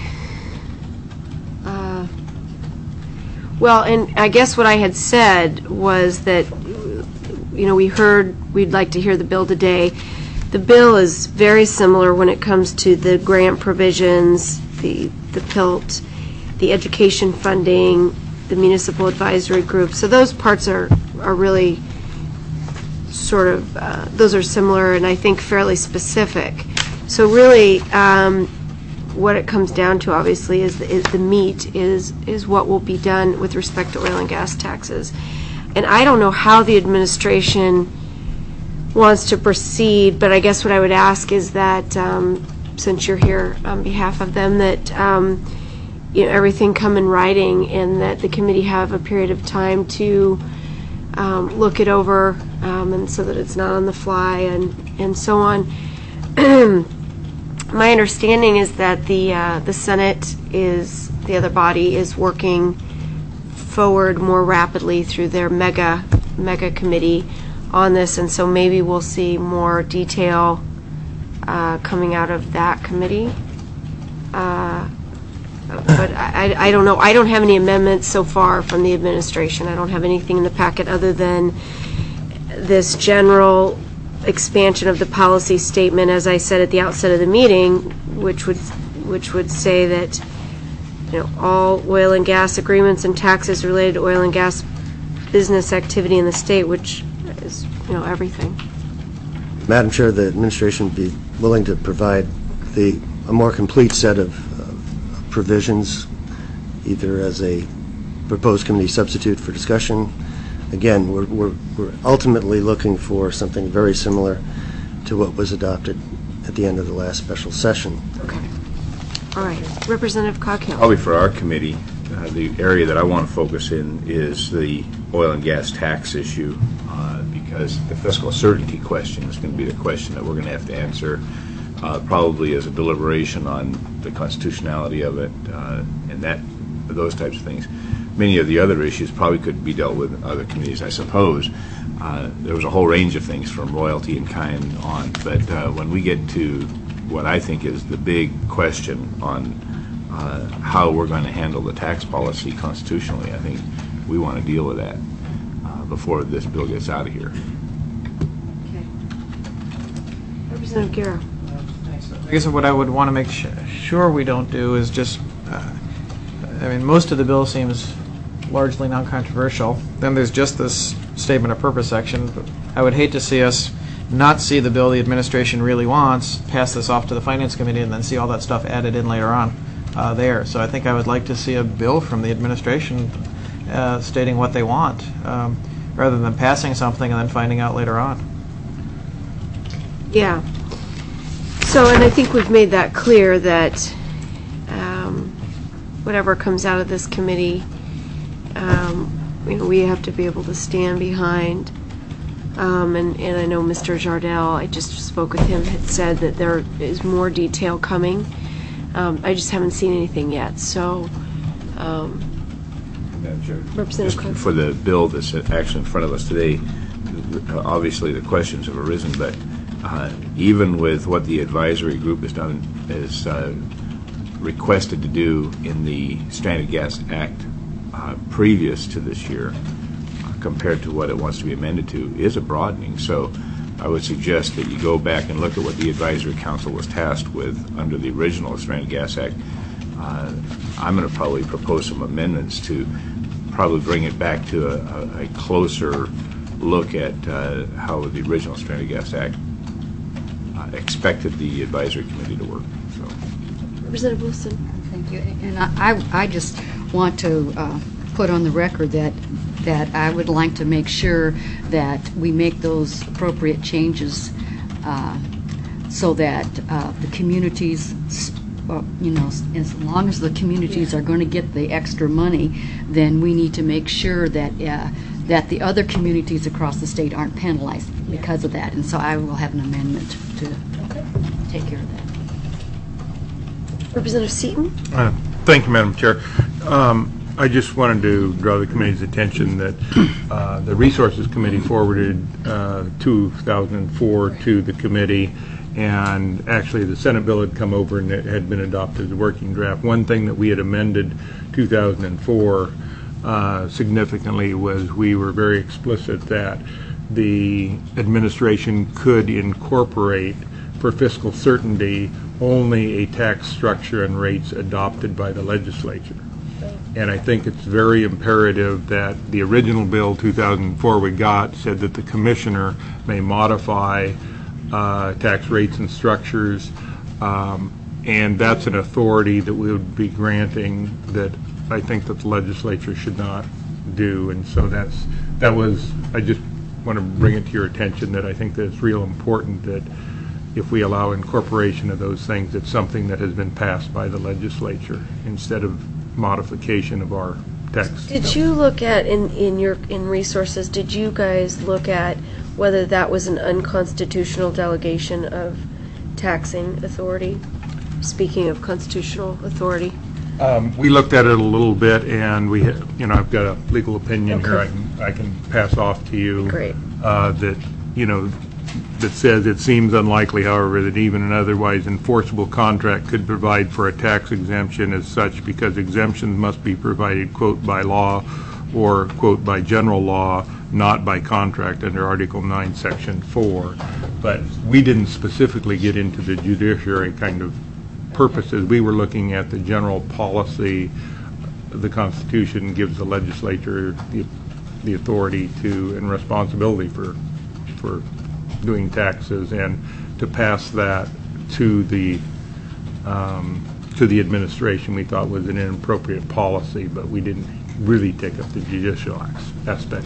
Uh, well, and I guess what I had said was that, you know, we heard we'd like to hear the bill today. The bill is very similar when it comes to the grant provisions, the the P I L T, the education funding, the municipal advisory group. So those parts are are really sort of uh, those are similar and I think fairly specific. So really, um, what it comes down to, obviously, is the, is the meat is is what will be done with respect to oil and gas taxes. And I don't know how the administration wants to proceed, but I guess what I would ask is that, um, since you're here on behalf of them, that um, you know, everything come in writing and that the committee have a period of time to um, look it over, um, and so that it's not on the fly and, and so on. My understanding is that the uh, the Senate is, the other body, is working forward more rapidly through their mega mega committee on this, and so maybe we'll see more detail uh, coming out of that committee. Uh, but I, I don't know. I don't have any amendments so far from the administration. I don't have anything in the packet other than this general expansion of the policy statement, as I said at the outset of the meeting, which would which would say that, you know, all oil and gas agreements and taxes related to oil and gas business activity in the state, which is, you know, everything. Madam Chair, the administration would be willing to provide the a more complete set of uh, provisions, either as a proposed committee substitute for discussion. Again, we're, we're, we're ultimately looking for something very similar to what was adopted at the end of the last special session. Okay. All right. Representative Coghill. Probably for our committee, uh, the area that I want to focus in is the oil and gas tax issue, uh, because the fiscal certainty question is going to be the question that we're going to have to answer, uh, probably as a deliberation on the constitutionality of it, uh, and that those types of things. Many of the other issues probably could be dealt with in other committees, I suppose. Uh, there was a whole range of things from royalty and kind on, but uh, when we get to what I think is the big question on uh, how we're going to handle the tax policy constitutionally, I think we want to deal with that uh, before this bill gets out of here. Okay. Representative Guerra. I guess what I would want to make sh- sure we don't do is just, uh, I mean, most of the bill seems largely non-controversial. Then there's just this statement of purpose section. But I would hate to see us not see the bill the administration really wants, pass this off to the Finance Committee, and then see all that stuff added in later on uh, there. So I think I would like to see a bill from the administration uh, stating what they want, um, rather than passing something and then finding out later on. Yeah. So, and I think we've made that clear that um, whatever comes out of this committee, um, you know, we have to be able to stand behind. Um, and, and I know Mister Jardel, I just spoke with him, had said that there is more detail coming. Um, I just haven't seen anything yet. So, um, Representative Cook. For the bill that's actually in front of us today, obviously the questions have arisen, but uh, even with what the advisory group has done, is uh, requested to do in the Stranded Gas Act uh, previous to this year, compared to what it wants to be amended to, is a broadening. So I would suggest that you go back and look at what the Advisory Council was tasked with under the original Stranded Gas Act. Uh, I'm going to probably propose some amendments to probably bring it back to a, a, a closer look at uh, how the original Stranded Gas Act uh, expected the Advisory Committee to work. So, Representative Wilson. Thank you. And I, I, I just want to uh, put on the record that that I would like to make sure that we make those appropriate changes uh, so that uh, the communities, uh, you know, as long as the communities are going to get the extra money, then we need to make sure that uh, that the other communities across the state aren't penalized because of that. And so I will have an amendment to take care of that. Representative Seaton. Uh, Thank you, Madam Chair. Um, I just wanted to draw the committee's attention that uh, the Resources Committee forwarded uh, two thousand four to the committee, and actually the Senate bill had come over and it had been adopted as a working draft. One thing that we had amended two thousand four uh, significantly was we were very explicit that the administration could incorporate, for fiscal certainty, only a tax structure and rates adopted by the legislature. And I think it's very imperative that the original bill two thousand four we got said that the commissioner may modify uh, tax rates and structures, um, and that's an authority that we would be granting that I think that the legislature should not do. And so that's that was, I just want to bring it to your attention that I think that it's real important that if we allow incorporation of those things, it's something that has been passed by the legislature instead of modification of our text. Did you look at, in, in your in resources, did you guys look at whether that was an unconstitutional delegation of taxing authority? Speaking of constitutional authority. Um, we looked at it a little bit, and we, ha- you know, I've got a legal opinion here I Okay. can, I can pass off to you. Great. Uh, that, you know, that says it seems unlikely, however, that even an otherwise enforceable contract could provide for a tax exemption as such, because exemptions must be provided, quote, by law or, quote, by general law, not by contract under Article nine, Section four. But we didn't specifically get into the judiciary kind of purposes. We were looking at the general policy. The Constitution gives the legislature the, the authority to and responsibility for for doing taxes, and to pass that to the um, to the administration we thought was an inappropriate policy, but we didn't really take up the judicial aspect.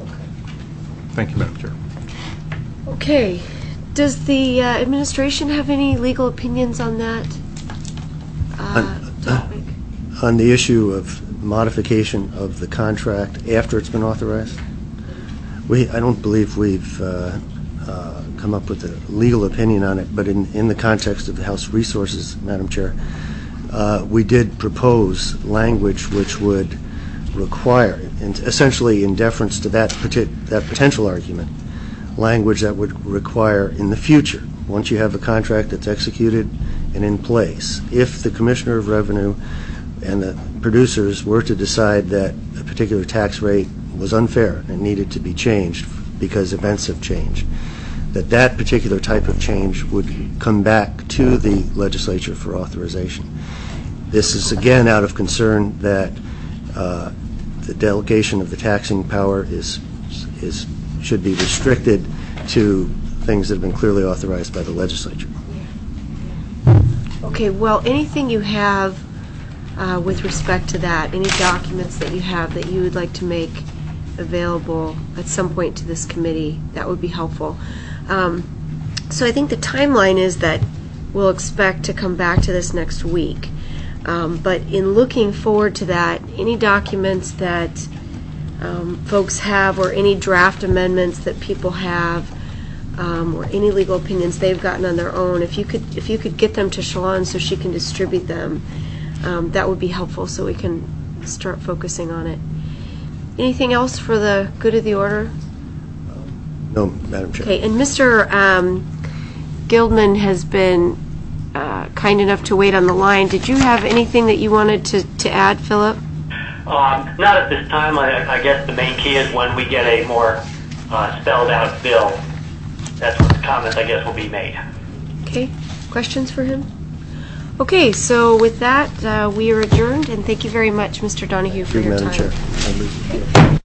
Thank you, Madam Chair. Okay. Does the uh, administration have any legal opinions on that uh, topic? on the issue of modification of the contract after it's been authorized, we, I don't believe we've uh, uh, come up with a legal opinion on it, but in, in the context of the House Resources, Madam Chair, uh, we did propose language which would require, and essentially in deference to that, poti- that potential argument, language that would require in the future, once you have a contract that's executed and in place, if the Commissioner of Revenue and the producers were to decide that a particular tax rate was unfair and needed to be changed because events have changed, that that particular type of change would come back to the legislature for authorization. This is again out of concern that uh, the delegation of the taxing power is is should be restricted to things that have been clearly authorized by the legislature. Okay, well, anything you have uh, with respect to that, any documents that you have that you would like to make available at some point to this committee, that would be helpful. Um, so I think the timeline is that we'll expect to come back to this next week. Um, but in looking forward to that, any documents that um, folks have or any draft amendments that people have um, or any legal opinions they've gotten on their own, if you could if you could get them to Shalon so she can distribute them, um, that would be helpful so we can start focusing on it. Anything else for the good of the order? No, Madam Chair. Okay, and Mister Um, Gildman has been uh, kind enough to wait on the line. Did you have anything that you wanted to, to add, Philip? Um, not at this time. I, I guess the main key is when we get a more uh, spelled out bill. That's when the comments, I guess, will be made. Okay, questions for him? Okay, so with that, uh, we are adjourned, and thank you very much, Mister Donahue, for your Madam time. Chair.